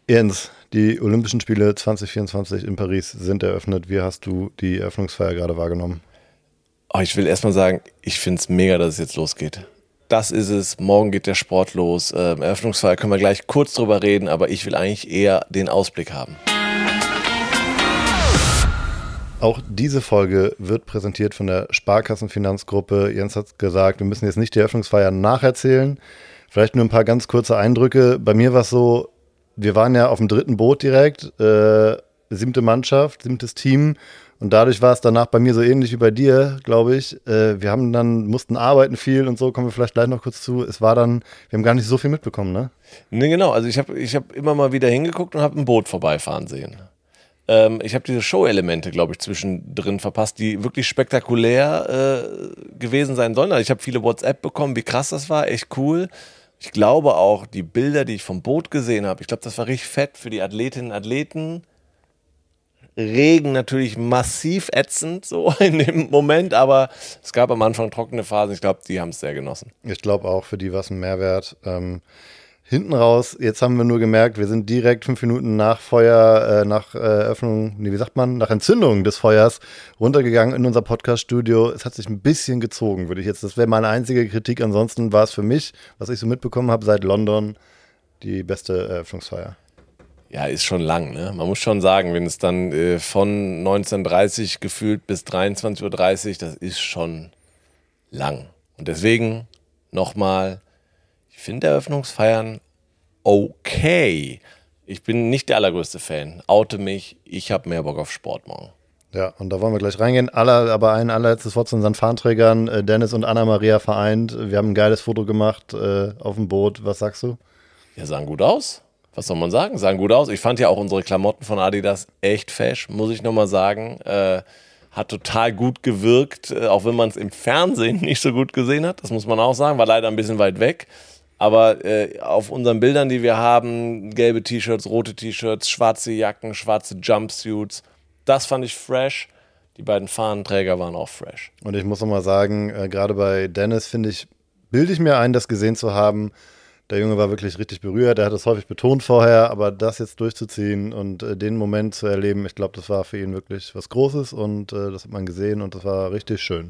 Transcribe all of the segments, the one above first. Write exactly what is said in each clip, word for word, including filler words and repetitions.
Jens, die Olympischen Spiele zwanzig vierundzwanzig in Paris sind eröffnet. Wie hast du die Eröffnungsfeier gerade wahrgenommen? Oh, ich will erstmal sagen, ich finde es mega, dass es jetzt losgeht. Das ist es. Morgen geht der Sport los. Ähm, Eröffnungsfeier können wir gleich kurz drüber reden, aber ich will eigentlich eher den Ausblick haben. Auch diese Folge wird präsentiert von der Sparkassenfinanzgruppe. Jens hat gesagt, wir müssen jetzt nicht die Eröffnungsfeier nacherzählen. Vielleicht nur ein paar ganz kurze Eindrücke. Bei mir war es so, wir waren ja auf dem dritten Boot direkt, äh, siebte Mannschaft, siebtes Team. Und dadurch war es danach bei mir so ähnlich wie bei dir, glaube ich. Äh, wir haben dann, mussten arbeiten viel und so, kommen wir vielleicht gleich noch kurz zu. Es war dann, wir haben gar nicht so viel mitbekommen, ne? Ne, genau. Also ich habe ich hab immer mal wieder hingeguckt und habe ein Boot vorbeifahren sehen. Ähm, ich habe diese Show-Elemente, glaube ich, zwischendrin verpasst, die wirklich spektakulär äh, gewesen sein sollen. Also ich habe viele WhatsApp bekommen, wie krass das war, echt cool. Ich glaube auch, die Bilder, die ich vom Boot gesehen habe, ich glaube, das war richtig fett für die Athletinnen und Athleten. Regen natürlich massiv ätzend so in dem Moment, aber es gab am Anfang trockene Phasen. Ich glaube, die haben es sehr genossen. Ich glaube auch, für die war es ein Mehrwert. Ähm, hinten raus, jetzt haben wir nur gemerkt, wir sind direkt fünf Minuten nach Feuer, äh, nach äh, Öffnung, nee, wie sagt man, nach Entzündung des Feuers runtergegangen in unser Podcast-Studio. Es hat sich ein bisschen gezogen, würde ich jetzt, das wäre meine einzige Kritik. Ansonsten war es für mich, was ich so mitbekommen habe, seit London die beste Eröffnungsfeier. Ja, ist schon lang, ne? Man muss schon sagen, wenn es dann äh, von neunzehn Uhr dreißig gefühlt bis dreiundzwanzig Uhr dreißig, das ist schon lang. Und deswegen nochmal, ich finde Eröffnungsfeiern okay. Ich bin nicht der allergrößte Fan. Oute mich, ich habe mehr Bock auf Sport morgen. Ja, und da wollen wir gleich reingehen. Aller, aber ein allerletztes Wort zu unseren Fahnenträgern. Äh, Dennis und Anna-Maria vereint. Wir haben ein geiles Foto gemacht äh, auf dem Boot. Was sagst du? Ja, sahen gut aus. Was soll man sagen? Sahen gut aus. Ich fand ja auch unsere Klamotten von Adidas echt fesch, muss ich nochmal sagen. Äh, hat total gut gewirkt, äh, auch wenn man es im Fernsehen nicht so gut gesehen hat. Das muss man auch sagen. War leider ein bisschen weit weg. Aber äh, auf unseren Bildern, die wir haben, gelbe T-Shirts, rote T-Shirts, schwarze Jacken, schwarze Jumpsuits, das fand ich fresh. Die beiden Fahnenträger waren auch fresh. Und ich muss nochmal sagen, äh, gerade bei Dennis finde ich, bilde ich mir ein, das gesehen zu haben. Der Junge war wirklich richtig berührt. Er hat es häufig betont vorher, aber das jetzt durchzuziehen und äh, den Moment zu erleben, ich glaube, das war für ihn wirklich was Großes und äh, das hat man gesehen und das war richtig schön.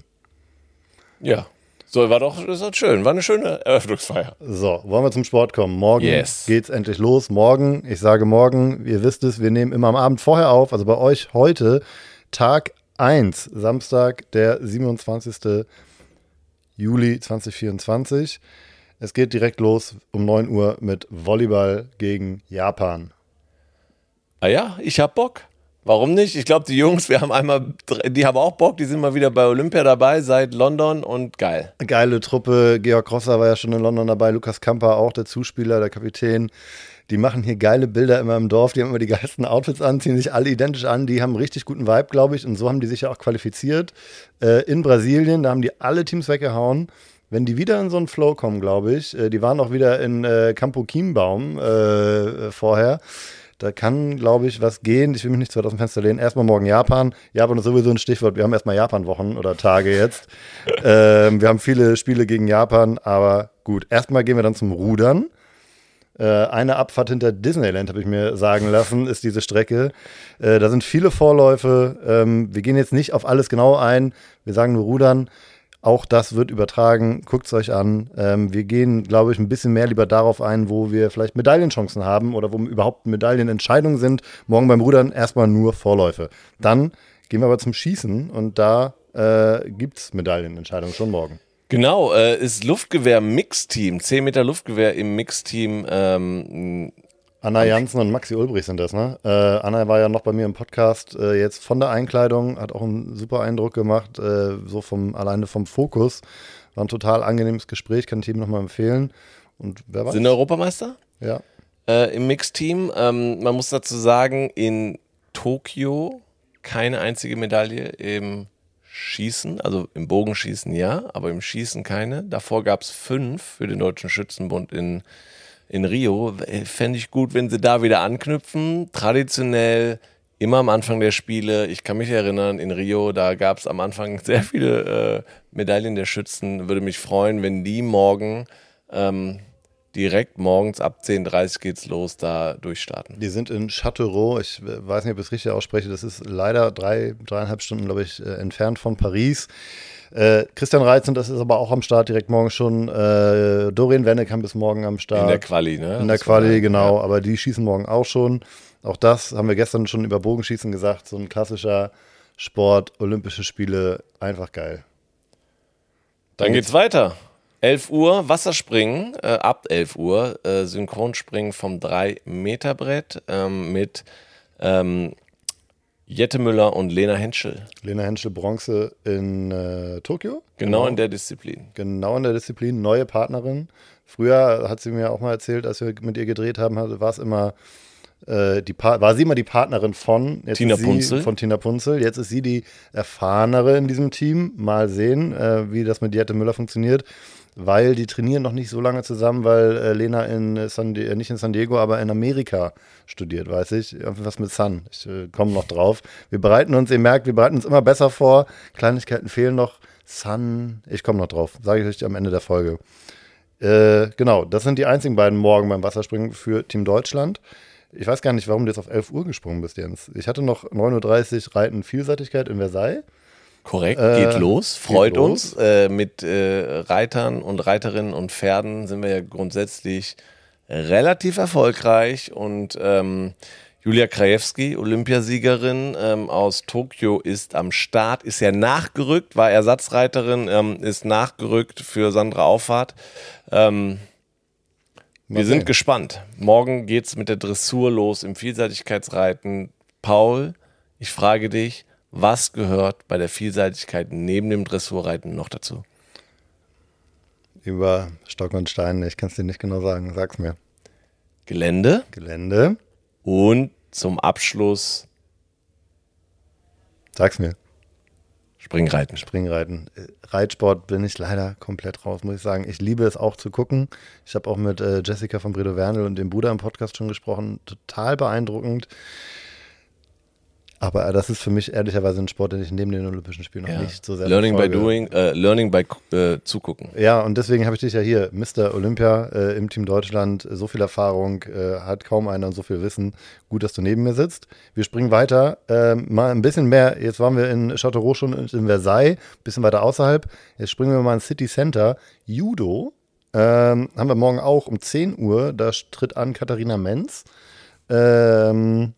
Ja, so war doch, das war schön. War eine schöne Eröffnungsfeier. So, wollen wir zum Sport kommen. Morgen Yes. geht's endlich los. Morgen, ich sage morgen, ihr wisst es, wir nehmen immer am Abend vorher auf, also bei euch heute Tag eins, Samstag, der siebenundzwanzigsten Juli zweitausendvierundzwanzig. Es geht direkt los um neun Uhr mit Volleyball gegen Japan. Ah ja, ich hab Bock. Warum nicht? Ich glaube, die Jungs, wir haben einmal, die haben auch Bock, die sind mal wieder bei Olympia dabei seit London und geil. Geile Truppe, Georg Rosser war ja schon in London dabei, Lukas Kamper auch, der Zuspieler, der Kapitän. Die machen hier geile Bilder immer im Dorf, die haben immer die geilsten Outfits an, ziehen sich alle identisch an, die haben einen richtig guten Vibe, glaube ich, und so haben die sich ja auch qualifiziert. Äh, in Brasilien, da haben die alle Teams weggehauen. Wenn die wieder in so einen Flow kommen, glaube ich, äh, die waren auch wieder in äh, Campo Chiembaum äh, vorher, da kann, glaube ich, was gehen. Ich will mich nicht zu weit aus dem Fenster lehnen. Erstmal morgen Japan. Japan ist sowieso ein Stichwort. Wir haben erstmal Japan-Wochen oder Tage jetzt. ähm, wir haben viele Spiele gegen Japan, aber gut. Erstmal gehen wir dann zum Rudern. Äh, eine Abfahrt hinter Disneyland, habe ich mir sagen lassen, ist diese Strecke. Äh, da sind viele Vorläufe. Ähm, wir gehen jetzt nicht auf alles genau ein. Wir sagen nur Rudern. Auch das wird übertragen, guckt es euch an. Ähm, wir gehen, glaube ich, ein bisschen mehr lieber darauf ein, wo wir vielleicht Medaillenchancen haben oder wo überhaupt Medaillenentscheidungen sind. Morgen beim Rudern erstmal nur Vorläufe. Dann gehen wir aber zum Schießen und da äh, gibt es Medaillenentscheidungen schon morgen. Genau, äh, ist Luftgewehr-Mixteam, zehn Meter Luftgewehr im Mixteam. Ähm, Anna Jansen und Maxi Ulbrich sind das, ne? Äh, Anna war ja noch bei mir im Podcast äh, jetzt von der Einkleidung, hat auch einen super Eindruck gemacht, äh, so vom alleine vom Fokus. War ein total angenehmes Gespräch, kann ich ihm nochmal empfehlen. Und wer weiß? Sind Europameister? Ja. Äh, im Mixteam. Ähm, man muss dazu sagen, in Tokio keine einzige Medaille im Schießen, also im Bogenschießen ja, aber im Schießen keine. Davor gab es fünf für den Deutschen Schützenbund in In Rio. Fände ich gut, wenn sie da wieder anknüpfen. Traditionell immer am Anfang der Spiele. Ich kann mich erinnern, in Rio, da gab es am Anfang sehr viele äh, Medaillen der Schützen. Würde mich freuen, wenn die morgen ähm, direkt morgens ab zehn Uhr dreißig geht's los, da durchstarten. Die sind in Châteauroux, ich weiß nicht, ob ich es richtig ausspreche, das ist leider drei, dreieinhalb Stunden, glaube ich, äh, entfernt von Paris. Äh, Christian Reizend, das ist aber auch am Start direkt morgen schon. Äh, Dorian Wennekamp ist morgen am Start. In der Quali, ne? In der Das Quali, war, genau, ja. aber die schießen morgen auch schon. Auch das haben wir gestern schon über Bogenschießen gesagt, so ein klassischer Sport, Olympische Spiele, einfach geil. Dann geht's weiter. elf Uhr Wasserspringen, äh, ab elf Uhr äh, Synchronspringen vom drei Meter Brett ähm, mit ähm, Jette Müller und Lena Henschel. Lena Henschel Bronze in äh, Tokio. Genau, genau in der Disziplin. Genau in der Disziplin, neue Partnerin. Früher hat sie mir auch mal erzählt, als wir mit ihr gedreht haben, war es immer äh, die pa- war sie immer die Partnerin von jetzt Tina ist sie, Punzel. von Tina Punzel. Jetzt ist sie die Erfahrenere in diesem Team. Mal sehen, äh, wie das mit Jette Müller funktioniert. Weil die trainieren noch nicht so lange zusammen, weil äh, Lena in San Di- äh, nicht in San Diego, aber in Amerika studiert, weiß ich. Irgendwas mit Sun. Ich äh, komme noch drauf. Wir bereiten uns, ihr merkt, wir bereiten uns immer besser vor. Kleinigkeiten fehlen noch. Sun, ich komme noch drauf. Sage ich euch am Ende der Folge. Äh, genau, das sind die einzigen beiden Morgen beim Wasserspringen für Team Deutschland. Ich weiß gar nicht, warum du jetzt auf elf Uhr gesprungen bist, Jens. Ich hatte noch neun Uhr dreißig Reiten Vielseitigkeit in Versailles. Korrekt, Äh, geht los, freut geht los. uns. Äh, mit äh, Reitern und Reiterinnen und Pferden sind wir ja grundsätzlich relativ erfolgreich. Und ähm, Julia Krajewski, Olympiasiegerin ähm, aus Tokio, ist am Start, ist ja nachgerückt, war Ersatzreiterin, ähm, ist nachgerückt für Sandra Auffahrt. Ähm, wir Okay. sind gespannt. Morgen geht's mit der Dressur los im Vielseitigkeitsreiten. Paul, ich frage dich, was gehört bei der Vielseitigkeit neben dem Dressurreiten noch dazu? Über Stock und Stein, ich kann es dir nicht genau sagen, sag's mir. Gelände Gelände, und zum Abschluss sag's mir. Springreiten. Springreiten. Äh, Reitsport bin ich leider komplett raus, muss ich sagen. Ich liebe es auch zu gucken. Ich habe auch mit äh, Jessica von Bredow Wernl und dem Bruder im Podcast schon gesprochen. Total beeindruckend. Aber äh, das ist für mich ehrlicherweise ein Sport, den ich neben den Olympischen Spielen noch Ja. nicht so sehr Learning by verfolge. doing, äh, learning by äh, zugucken. Ja, und deswegen habe ich dich ja hier, Mister Olympia äh, im Team Deutschland, so viel Erfahrung, äh, hat kaum einer und so viel Wissen. Gut, dass du neben mir sitzt. Wir springen weiter, ähm, mal ein bisschen mehr, jetzt waren wir in Châteauroux schon in Versailles, ein bisschen weiter außerhalb. Jetzt springen wir mal ins City Center. Judo ähm, haben wir morgen auch um zehn Uhr, da tritt an Katharina Menz. Ähm,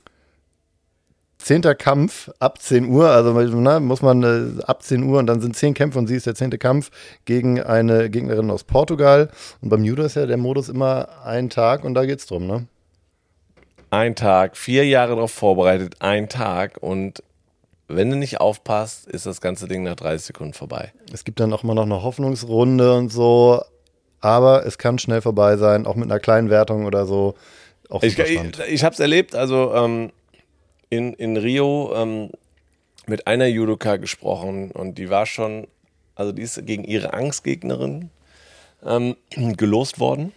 Zehnter Kampf ab zehn Uhr, also na, muss man äh, ab zehn Uhr und dann sind zehn Kämpfe und sie ist der zehnte Kampf gegen eine Gegnerin aus Portugal. Und beim Judo ist ja der Modus immer ein Tag und da geht's drum, ne? Ein Tag, vier Jahre darauf vorbereitet, ein Tag und wenn du nicht aufpasst, ist das ganze Ding nach dreißig Sekunden vorbei. Es gibt dann auch immer noch eine Hoffnungsrunde und so, aber es kann schnell vorbei sein, auch mit einer kleinen Wertung oder so. Auch Ich, super ich, spannend. ich habe es erlebt, also ähm, in, in Rio ähm, mit einer Judoka gesprochen und die war schon, also die ist gegen ihre Angstgegnerin ähm, gelost worden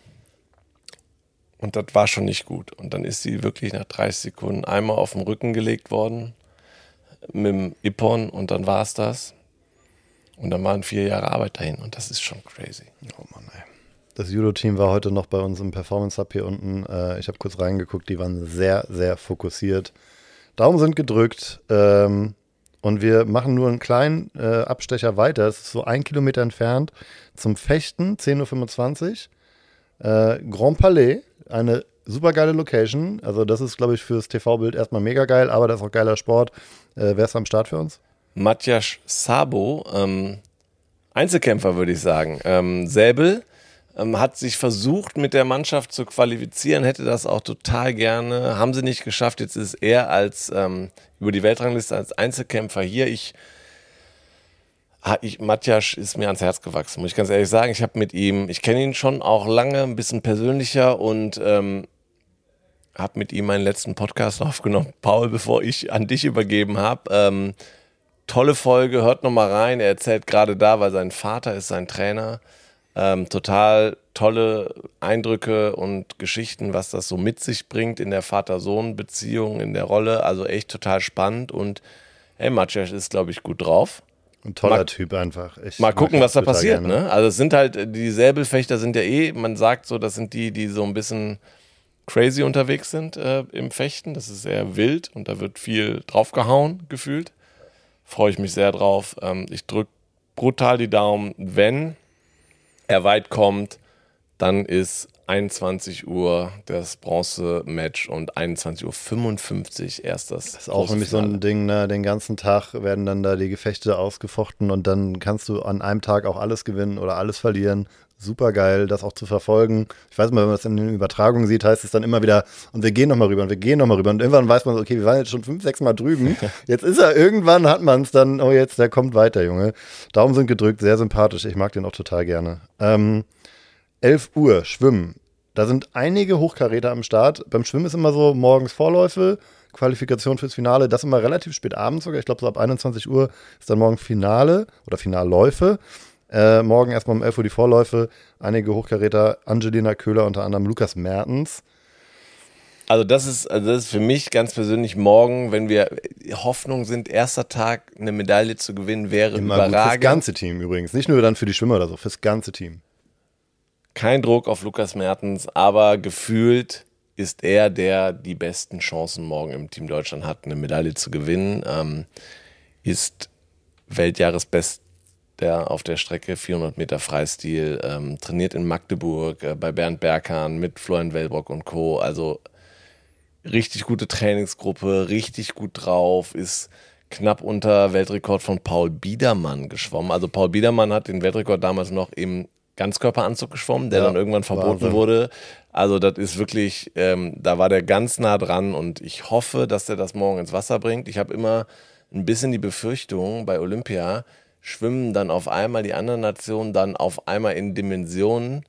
und das war schon nicht gut. Und dann ist sie wirklich nach dreißig Sekunden einmal auf den Rücken gelegt worden mit dem Ippon und dann war es das. Und dann waren vier Jahre Arbeit dahin und das ist schon crazy. Oh Mann, ey. Das Judo-Team war heute noch bei uns im Performance-Hub hier unten. Äh, ich habe kurz reingeguckt, die waren sehr, sehr fokussiert. Daumen sind gedrückt ähm, und wir machen nur einen kleinen äh, Abstecher weiter. Es ist so ein Kilometer entfernt zum Fechten, zehn Uhr fünfundzwanzig. Äh, Grand Palais, eine super geile Location. Also das ist, glaube ich, fürs T V-Bild erstmal mega geil, aber das ist auch geiler Sport. Äh, wer ist am Start für uns? Matthias Sabo, ähm, Einzelkämpfer würde ich sagen. Ähm, Säbel ähm, hat sich versucht mit der Mannschaft zu qualifizieren, hätte das auch total gerne, haben sie nicht geschafft. Jetzt ist er als ähm, über die Weltrangliste als Einzelkämpfer hier. Ich, ich Matthias ist mir ans Herz gewachsen, muss ich ganz ehrlich sagen. Ich habe mit ihm, ich kenne ihn schon auch lange, ein bisschen persönlicher und ähm, habe mit ihm meinen letzten Podcast aufgenommen. Paul, bevor ich an dich übergeben habe. Ähm, Tolle Folge, hört nochmal rein. Er erzählt gerade da, weil sein Vater ist sein Trainer. Ähm, total tolle Eindrücke und Geschichten, was das so mit sich bringt in der Vater-Sohn-Beziehung, in der Rolle. Also echt total spannend. Und hey, Maciej ist, glaube ich, gut drauf. Ein toller mal, Typ einfach. Ich mal gucken, was da passiert. Gerne. Ne? Also es sind halt, die Säbelfechter sind ja eh, man sagt so, das sind die, die so ein bisschen crazy unterwegs sind äh, im Fechten. Das ist sehr wild und da wird viel draufgehauen, gefühlt. Freue ich mich sehr drauf. Ähm, ich drücke brutal die Daumen. Wenn er weit kommt, dann ist einundzwanzig Uhr das Bronze-Match und einundzwanzig Uhr fünfundfünfzig erst das. Das ist auch nämlich so ein Ding, ne? Den ganzen Tag werden dann da die Gefechte ausgefochten und dann kannst du an einem Tag auch alles gewinnen oder alles verlieren. Super geil, das auch zu verfolgen. Ich weiß mal, wenn man das in den Übertragungen sieht, heißt es dann immer wieder, und wir gehen nochmal rüber und wir gehen nochmal rüber. Und irgendwann weiß man so, okay, wir waren jetzt schon fünf, sechs Mal drüben. Jetzt ist er, irgendwann hat man es dann, oh jetzt, der kommt weiter, Junge. Daumen sind gedrückt, sehr sympathisch. Ich mag den auch total gerne. Ähm, elf Uhr, Schwimmen. Da sind einige Hochkaräter am Start. Beim Schwimmen ist immer so morgens Vorläufe, Qualifikation fürs Finale. Das immer relativ spät abends sogar. Ich glaube, so ab einundzwanzig Uhr ist dann morgen Finale oder Finalläufe. Äh, morgen erstmal um elf Uhr die Vorläufe. Einige Hochkaräter, Angelina Köhler, unter anderem Lukas Mertens. Also das ist, also das ist für mich ganz persönlich morgen, wenn wir Hoffnung sind, erster Tag eine Medaille zu gewinnen, wäre Immer überragend. Gut, fürs ganze Team übrigens. Nicht nur dann für die Schwimmer oder so, fürs ganze Team. Kein Druck auf Lukas Mertens, aber gefühlt ist er, der die besten Chancen morgen im Team Deutschland hat, eine Medaille zu gewinnen. Ähm, ist Weltjahresbest der auf der Strecke, vierhundert Meter Freistil, ähm, trainiert in Magdeburg äh, bei Bernd Berghahn mit Florian Wellbrock und Co. Also richtig gute Trainingsgruppe, richtig gut drauf, ist knapp unter Weltrekord von Paul Biedermann geschwommen. Also Paul Biedermann hat den Weltrekord damals noch im Ganzkörperanzug geschwommen, der ja, dann irgendwann verboten Wahnsinn. wurde. Also das ist wirklich, ähm, da war der ganz nah dran und ich hoffe, dass der das morgen ins Wasser bringt. Ich habe immer ein bisschen die Befürchtung bei Olympia, schwimmen dann auf einmal die anderen Nationen dann auf einmal in Dimensionen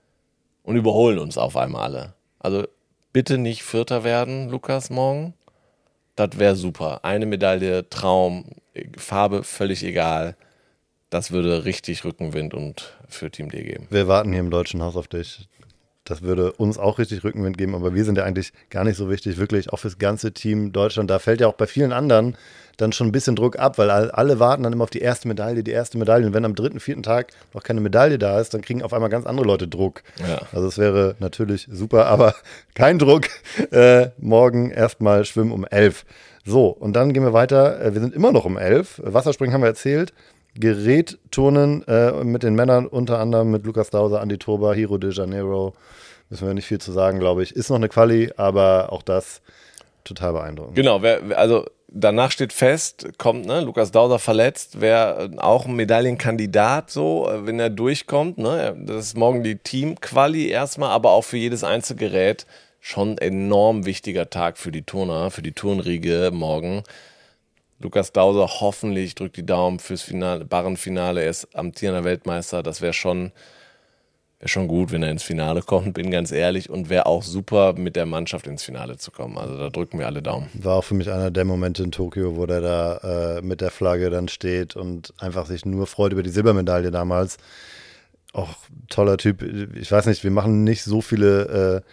und überholen uns auf einmal alle. Also bitte nicht Vierter werden, Lukas, morgen. Das wäre super. Eine Medaille, Traum, Farbe völlig egal. Das würde richtig Rückenwind und für Team D geben. Wir warten hier im Deutschen Haus auf dich. Das würde uns auch richtig Rückenwind geben, aber wir sind ja eigentlich gar nicht so wichtig, wirklich auch fürs ganze Team Deutschland. Da fällt ja auch bei vielen anderen dann schon ein bisschen Druck ab, weil alle warten dann immer auf die erste Medaille, die erste Medaille. Und wenn am dritten, vierten Tag noch keine Medaille da ist, dann kriegen auf einmal ganz andere Leute Druck. Ja. Also es wäre natürlich super, aber kein Druck. Äh, morgen erstmal schwimmen um elf. So, und dann gehen wir weiter. Wir sind immer noch um elf. Wasserspringen haben wir erzählt. Gerätturnen äh, mit den Männern, unter anderem mit Lukas Dauser, Andi Turba, Hiro de Janeiro. Müssen wir nicht viel zu sagen, glaube ich. Ist noch eine Quali, aber auch das total beeindruckend. Genau, wer, also danach steht fest, kommt, ne, Lukas Dauser verletzt, wäre auch ein Medaillenkandidat so, wenn er durchkommt. Ne? Das ist morgen die Team-Quali erstmal, aber auch für jedes Einzelgerät schon ein enorm wichtiger Tag für die Turner, für die Turnriege morgen. Lukas Dauser hoffentlich drückt die Daumen fürs Finale, Barrenfinale. Er ist amtierender Weltmeister. Das wäre schon, wär schon gut, wenn er ins Finale kommt, bin ganz ehrlich. Und wäre auch super, mit der Mannschaft ins Finale zu kommen. Also da drücken wir alle Daumen. War auch für mich einer der Momente in Tokio, wo der da äh, mit der Flagge dann steht und einfach sich nur freut über die Silbermedaille damals. Auch toller Typ. Ich weiß nicht, wir machen nicht so viele äh,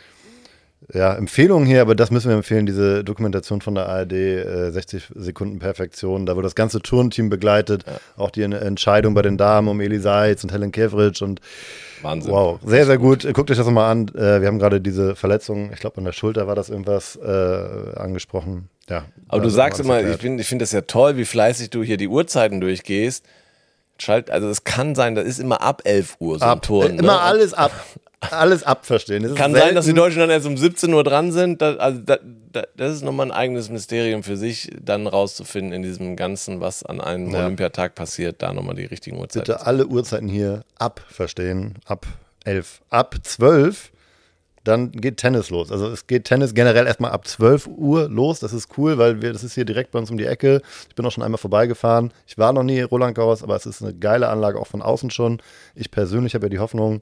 Ja, Empfehlungen hier, aber das müssen wir empfehlen, diese Dokumentation von der A R D, äh, sechzig Sekunden Perfektion, da wurde das ganze Turnteam begleitet, ja. Auch die Entscheidung bei den Damen um Eli Seitz und Helen Kevric und Wahnsinn. Wow, sehr, sehr gut. gut. Guckt euch das nochmal an. Äh, wir haben gerade diese Verletzung, ich glaube an der Schulter war das irgendwas äh, angesprochen. Ja. Aber du sagst immer, erklärt. ich finde ich find das ja toll, wie fleißig du hier die Uhrzeiten durchgehst. Schalt, also es kann sein, das ist immer ab elf Uhr so ab, ein Turn. Immer ne? alles ab. Alles abverstehen. Das Kann sein, dass die Deutschen dann erst um siebzehn Uhr dran sind. Das, also das, das ist nochmal ein eigenes Mysterium für sich, dann rauszufinden in diesem Ganzen, was an einem ja. Olympiatag passiert, da nochmal die richtigen Uhrzeiten. Bitte alle Uhrzeiten hier abverstehen. Ab elf. Ab zwölf, dann geht Tennis los. Also es geht Tennis generell erstmal ab zwölf Uhr los. Das ist cool, weil wir, das ist hier direkt bei uns um die Ecke. Ich bin auch schon einmal vorbeigefahren. Ich war noch nie Roland Garros, aber es ist eine geile Anlage, auch von außen schon. Ich persönlich habe ja die Hoffnung,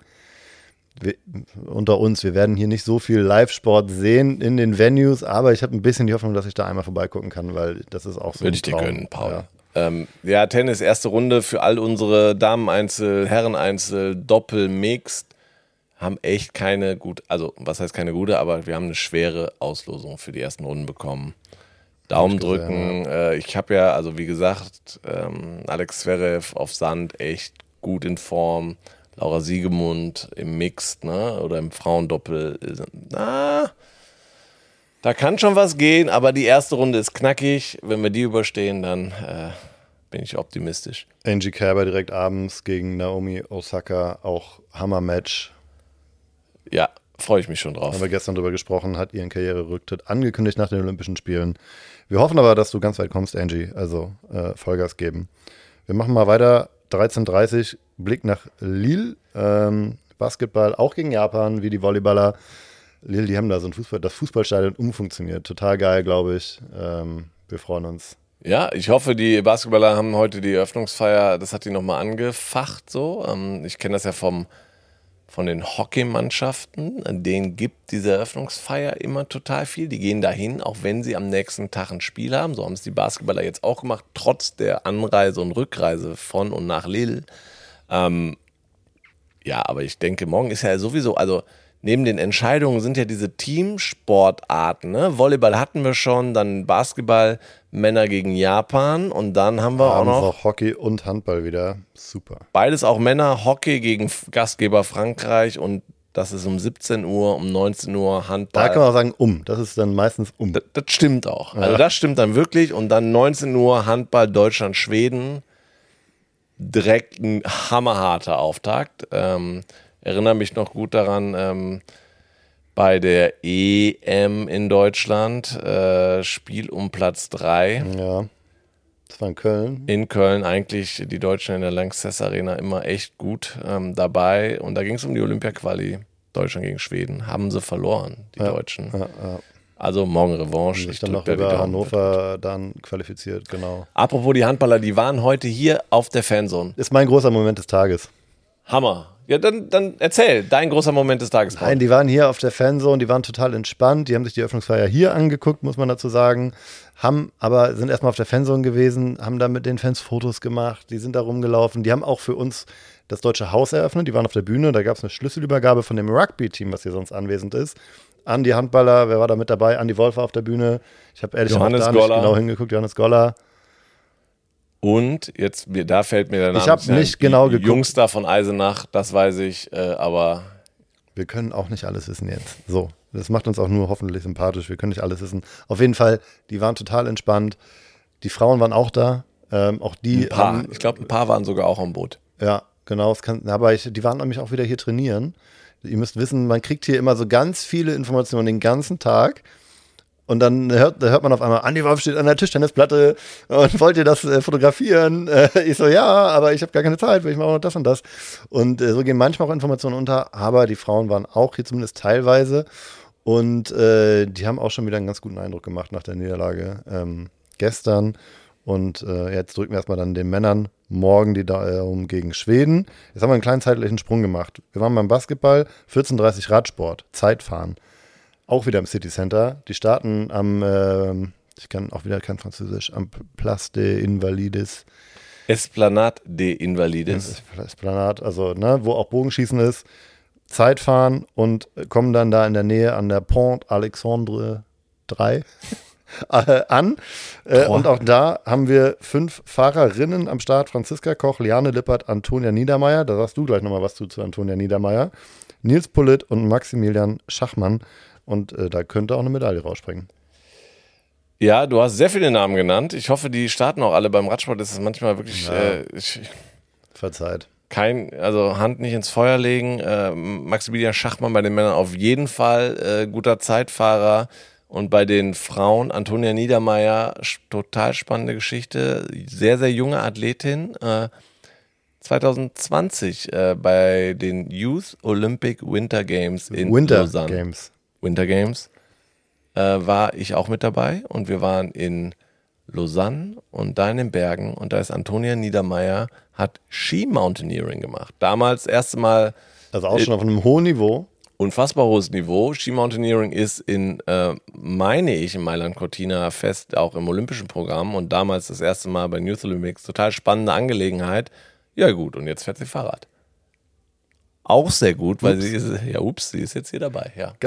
Wir, unter uns, wir werden hier nicht so viel Live-Sport sehen in den Venues, aber ich habe ein bisschen die Hoffnung, dass ich da einmal vorbeigucken kann, weil das ist auch so. Würde ich dir gönnen, Paul. Ja. Ähm, ja, Tennis, erste Runde für all unsere Damen-Einzel, Herren-Einzel, Doppel, Mixed, haben echt keine gut, also was heißt keine gute, aber wir haben eine schwere Auslosung für die ersten Runden bekommen. Daumen drücken. Äh, ich habe ja, also wie gesagt, ähm, Alex Zverev auf Sand echt gut in Form. Laura Siegemund im Mixed, ne? Oder im Frauendoppel. Na, da kann schon was gehen, aber die erste Runde ist knackig. Wenn wir die überstehen, dann äh, bin ich optimistisch. Angie Kerber direkt abends gegen Naomi Osaka, auch Hammer-Match. Ja, freue ich mich schon drauf. Haben wir gestern drüber gesprochen, hat ihren Karriererücktritt angekündigt nach den Olympischen Spielen. Wir hoffen aber, dass du ganz weit kommst, Angie, also äh, Vollgas geben. Wir machen mal weiter, dreizehn Uhr dreißig, Blick nach Lille, ähm, Basketball, auch gegen Japan, wie die Volleyballer. Lille, die haben da so ein Fußball, das Fußballstadion umfunktioniert, total geil, glaube ich. Ähm, wir freuen uns. Ja, ich hoffe, die Basketballer haben heute die Eröffnungsfeier, das hat die nochmal angefacht so. Ähm, ich kenne das ja vom von den Hockeymannschaften, denen gibt diese Eröffnungsfeier immer total viel. Die gehen dahin, auch wenn sie am nächsten Tag ein Spiel haben. So haben es die Basketballer jetzt auch gemacht, trotz der Anreise und Rückreise von und nach Lille. Ähm, ja, aber ich denke, morgen ist ja sowieso, also neben den Entscheidungen sind ja diese Teamsportarten, ne? Volleyball hatten wir schon, dann Basketball, Männer gegen Japan und dann haben wir Abends auch noch auch Hockey und Handball wieder, super. beides auch Männer, Hockey gegen Gastgeber Frankreich und das ist um siebzehn Uhr, um neunzehn Uhr Handball. Da kann man auch sagen, um, das ist dann meistens um. Das, das stimmt auch, also das stimmt dann wirklich und dann neunzehn Uhr Handball Deutschland, Schweden, direkt ein hammerharter Auftakt. Ähm, erinnere mich noch gut daran, ähm, bei der E M in Deutschland, äh, Spiel um Platz drei. Ja, das war in Köln. In Köln eigentlich die Deutschen in der Lanxess Arena immer echt gut ähm, dabei. Und da ging es um die Olympia-Quali. Deutschland gegen Schweden. Haben sie verloren, die ja, Deutschen. Ja, ja. Also morgen Revanche. Ich dann noch über Hannover dann qualifiziert, genau. Apropos die Handballer, die waren heute hier auf der Fanzone. Ist mein großer Moment des Tages. Hammer. Ja, dann, dann erzähl, dein großer Moment des Tages. Nein, die waren hier auf der Fanzone, die waren total entspannt, die haben sich die Eröffnungsfeier hier angeguckt, muss man dazu sagen, haben aber sind erstmal auf der Fanzone gewesen, haben da mit den Fans Fotos gemacht, die sind da rumgelaufen, die haben auch für uns das Deutsche Haus eröffnet, die waren auf der Bühne, da gab es eine Schlüsselübergabe von dem Rugby-Team, was hier sonst anwesend ist, an die Handballer, wer war da mit dabei? Andi Wolf war auf der Bühne, ich habe ehrlich gesagt da nicht genau hingeguckt, Johannes Goller. Und jetzt, da fällt mir der Name. Ich habe nicht genau geguckt. Jungs da von Eisenach, das weiß ich, äh, aber. Wir können auch nicht alles wissen jetzt. So, das macht uns auch nur hoffentlich sympathisch. Wir können nicht alles wissen. Auf jeden Fall, die waren total entspannt. Die Frauen waren auch da. Ähm, auch die. Ein paar. Haben, ich glaube, ein paar waren sogar auch am Boot. Ja, genau. Es kann, aber ich, die waren nämlich auch wieder hier trainieren. Ihr müsst wissen, man kriegt hier immer so ganz viele Informationen den ganzen Tag. Und dann hört, hört man auf einmal, Andi Wolf steht an der Tischtennisplatte und wollt ihr das äh, fotografieren? Äh, ich so, ja, aber ich habe gar keine Zeit, weil ich mache noch das und das. Und äh, so gehen manchmal auch Informationen unter, aber die Frauen waren auch hier zumindest teilweise. Und äh, die haben auch schon wieder einen ganz guten Eindruck gemacht nach der Niederlage ähm, gestern. Und äh, jetzt drücken wir erstmal dann den Männern morgen die Daumen gegen Schweden. Jetzt haben wir einen kleinen zeitlichen Sprung gemacht. Wir waren beim Basketball, vierzehn Uhr dreißig Radsport, Zeitfahren. Auch wieder im City Center. Die starten am, äh, ich kann auch wieder kein Französisch, am Place des Invalides. Esplanade des Invalides. Esplanade, also ne, wo auch Bogenschießen ist. Zeitfahren und kommen dann da in der Nähe an der Pont Alexandre drei äh, an. Äh, und auch da haben wir fünf Fahrerinnen am Start. Franziska Koch, Liane Lippert, Antonia Niedermeyer. Da sagst du gleich nochmal was zu, zu Antonia Niedermeyer. Nils Pullit und Maximilian Schachmann. Und äh, da könnte auch eine Medaille rausspringen. Ja, du hast sehr viele Namen genannt. Ich hoffe, die starten auch alle beim Radsport. Das ist manchmal wirklich ja. äh, ich, verzeiht. Kein, also Hand nicht ins Feuer legen. Äh, Maximilian Schachmann bei den Männern auf jeden Fall äh, guter Zeitfahrer. Und bei den Frauen Antonia Niedermeyer, total spannende Geschichte. Sehr, sehr junge Athletin. Äh, zwanzig zwanzig äh, bei den Youth Olympic Winter Games in Winter Lausanne. Games. Winter Games. Äh, war ich auch mit dabei und wir waren in Lausanne und da in den Bergen und da ist Antonia Niedermeyer, hat Ski-Mountaineering gemacht. Damals das erste Mal. Also auch schon auf einem hohen Niveau. Unfassbar hohes Niveau. Ski-Mountaineering ist in, äh, meine ich, in Mailand Cortina fest, auch im olympischen Programm und damals das erste Mal bei Youth Olympics. Total spannende Angelegenheit. Ja gut, und jetzt fährt sie Fahrrad. Auch sehr gut, weil ups. sie ist, ja ups, sie ist jetzt hier dabei, ja. Geil.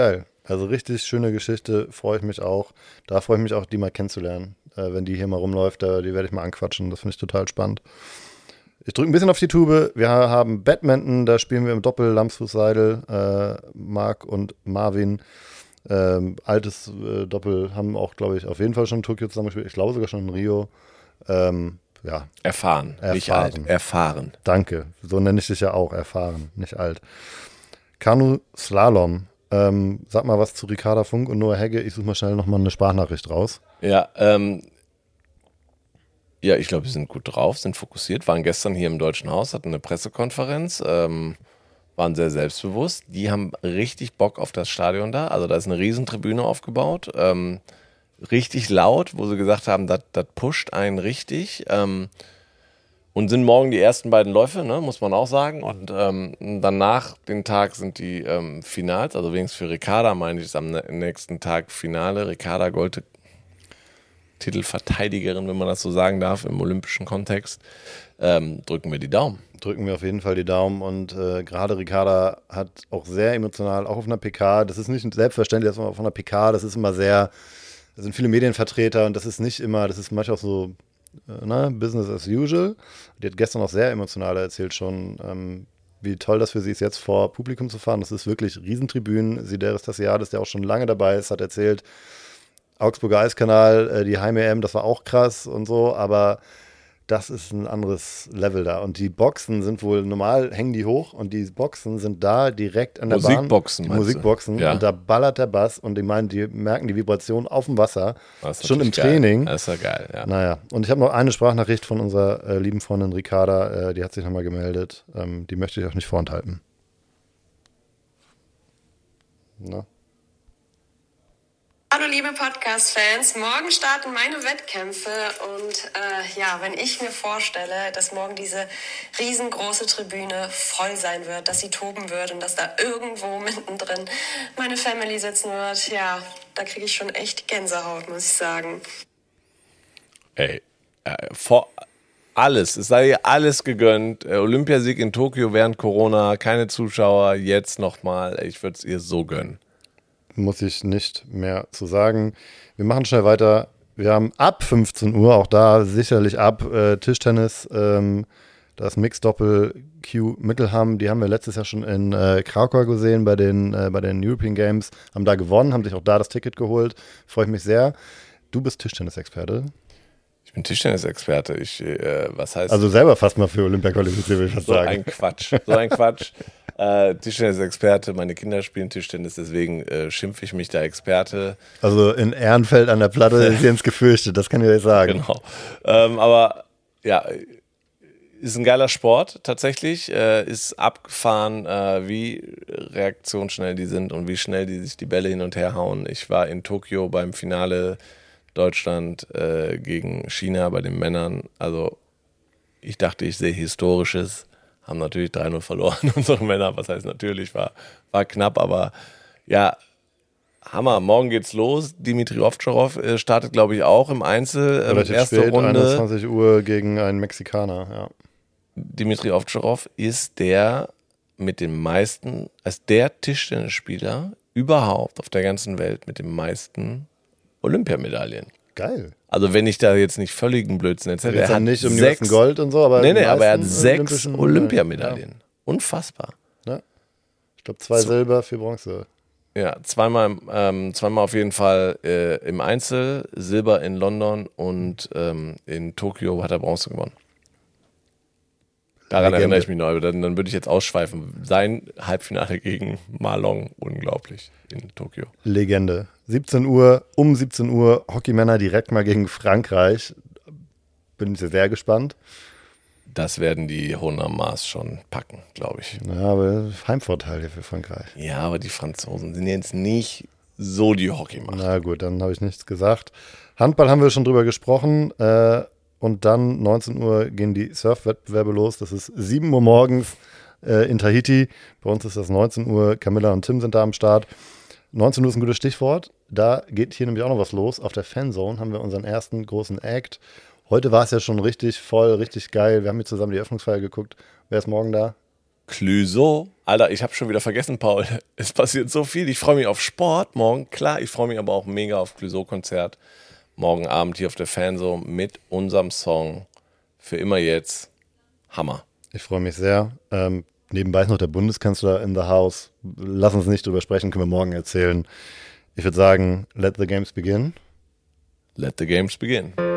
Also richtig schöne Geschichte, freue ich mich auch. Da freue ich mich auch, die mal kennenzulernen. Äh, wenn die hier mal rumläuft, da, die werde ich mal anquatschen. Das finde ich total spannend. Ich drücke ein bisschen auf die Tube. Wir haben Badminton, da spielen wir im Doppel Lamsfuß-Seidel. Äh, Marc und Marvin. Ähm, altes äh, Doppel haben auch, glaube ich, auf jeden Fall schon in Tokio zusammengespielt. Ich glaube sogar schon in Rio. Ähm, ja. Erfahren, erfahren, nicht alt. Erfahren. Danke. So nenne ich dich ja auch. Erfahren, nicht alt. Kanu Slalom. Ähm, sag mal was zu Ricarda Funk und Noah Hegge. Ich suche mal schnell nochmal eine Sprachnachricht raus. Ja, ähm, ja, ich glaube, sie sind gut drauf, sind fokussiert, waren gestern hier im Deutschen Haus, hatten eine Pressekonferenz, ähm, waren sehr selbstbewusst. Die haben richtig Bock auf das Stadion da. Also da ist eine Riesentribüne aufgebaut. Ähm, richtig laut, wo sie gesagt haben, das pusht einen richtig. Ähm, Und sind morgen die ersten beiden Läufe, ne, muss man auch sagen. Und ähm, danach, den Tag, sind die ähm, Finals. Also wenigstens für Ricarda, meine ich, ist am nächsten Tag Finale. Ricarda Gold, Titelverteidigerin, wenn man das so sagen darf, im olympischen Kontext. Ähm, drücken wir die Daumen. Drücken wir auf jeden Fall die Daumen. Und äh, gerade Ricarda hat auch sehr emotional, auch auf einer P K, das ist nicht selbstverständlich, dass man auf einer P K, das ist immer sehr, da sind viele Medienvertreter und das ist nicht immer, das ist manchmal auch so, Na, Business as usual. Die hat gestern auch sehr emotional erzählt schon, ähm, wie toll das für sie ist, jetzt vor Publikum zu fahren. Das ist wirklich Riesentribünen. Sideris Tassiadis, der auch schon lange dabei ist, hat erzählt, Augsburger Eiskanal, äh, die Heim-E M, das war auch krass und so, aber das ist ein anderes Level da. Und die Boxen sind wohl, normal hängen die hoch und die Boxen sind da direkt an der Musikboxen, Bahn. Die Musikboxen. Ja. Und da ballert der Bass und die meinen, die merken die Vibration auf dem Wasser. Das ist schon im natürlich Training. Geil. Das ist ja geil, ja. Naja, und ich habe noch eine Sprachnachricht von unserer äh, lieben Freundin Ricarda, äh, die hat sich nochmal gemeldet. Ähm, die möchte ich auch nicht vorenthalten. Na? Hallo liebe Podcast-Fans, morgen starten meine Wettkämpfe und äh, ja, wenn ich mir vorstelle, dass morgen diese riesengroße Tribüne voll sein wird, dass sie toben wird und dass da irgendwo mittendrin meine Family sitzen wird, ja, da kriege ich schon echt Gänsehaut, muss ich sagen. Ey, äh, vor alles, es sei ihr alles gegönnt. Äh, Olympiasieg in Tokio während Corona, keine Zuschauer, jetzt nochmal, ich würde es ihr so gönnen. Muss ich nicht mehr zu sagen. Wir machen schnell weiter. Wir haben ab fünfzehn Uhr, auch da sicherlich ab, äh, Tischtennis, ähm, das Mixed-Doppel Q Mittelham, die haben wir letztes Jahr schon in äh, Krakau gesehen bei den, äh, bei den European Games, haben da gewonnen, haben sich auch da das Ticket geholt. Freue ich mich sehr. Du bist Tischtennis-Experte. Ich bin Tischtennis-Experte. Ich, äh, was heißt... Also selber fast mal für Olympia qualifiziert, würde ich fast so sagen. ein Quatsch. So ein Quatsch. Äh, Tischtennis-Experte, meine Kinder spielen Tischtennis, deswegen äh, schimpfe ich mich da Experte. Also in Ehrenfeld an der Platte ist Jens gefürchtet, das kann ich euch sagen. Genau. Ähm, aber ja, ist ein geiler Sport tatsächlich, äh, ist abgefahren, äh, wie reaktionsschnell die sind und wie schnell die sich die Bälle hin und her hauen. Ich war in Tokio beim Finale Deutschland äh, gegen China bei den Männern. Also ich dachte, ich sehe Historisches. Haben natürlich drei null verloren, unsere Männer. Was heißt natürlich, war, war knapp, aber ja, Hammer. Morgen geht's los. Dimitri Ovtcharov äh, startet, glaube ich, auch im Einzel. Ähm, Relativ erste spät, Runde. einundzwanzig Uhr gegen einen Mexikaner, ja. Dimitri Ovtcharov ist der mit den meisten, als der Tischtennisspieler überhaupt auf der ganzen Welt mit den meisten Olympiamedaillen. Geil. Also wenn ich da jetzt nicht völligen Blödsinn erzähle, Er er hat nicht um sechs, die Gold und so, aber nee, nee, die aber er hat meisten sechs olympischen, Olympiamedaillen. Ja. Unfassbar. Ja. Ich glaube zwei So. Silber, vier Bronze. Ja, zweimal, ähm, zweimal auf jeden Fall äh, im Einzel, Silber in London und ähm, in Tokio hat er Bronze gewonnen. Daran Legende. erinnere ich mich noch, aber dann, dann würde ich jetzt ausschweifen. Sein Halbfinale gegen Malong, unglaublich, in Tokio. Legende. siebzehn Uhr, um siebzehn Uhr, Hockeymänner direkt mal gegen Frankreich. Bin ich sehr gespannt. Das werden die Hohen am Maß schon packen, glaube ich. Ja, aber Heimvorteil hier für Frankreich. Ja, aber die Franzosen sind jetzt nicht so die Hockeymacht. Na gut, dann habe ich nichts gesagt. Handball haben wir schon drüber gesprochen. Äh, und dann neunzehn Uhr gehen die Surfwettbewerbe los. Das ist sieben Uhr morgens äh, in Tahiti. Bei uns ist das neunzehn Uhr. Camilla und Tim sind da am Start. neunzehn Uhr ist ein gutes Stichwort. Da geht hier nämlich auch noch was los. Auf der Fanzone haben wir unseren ersten großen Act. Heute war es ja schon richtig voll, richtig geil. Wir haben hier zusammen die Eröffnungsfeier geguckt. Wer ist morgen da? Clouseau. Alter, ich habe schon wieder vergessen, Paul. Es passiert so viel. Ich freue mich auf Sport morgen. Klar, ich freue mich aber auch mega auf Clouseau-Konzert. Morgen Abend hier auf der Fanzone mit unserem Song Für immer jetzt. Hammer. Ich freue mich sehr. Ähm, nebenbei ist noch der Bundeskanzler in the house. Lass uns nicht drüber sprechen, können wir morgen erzählen. Ich würde sagen, let the games begin. Let the games begin.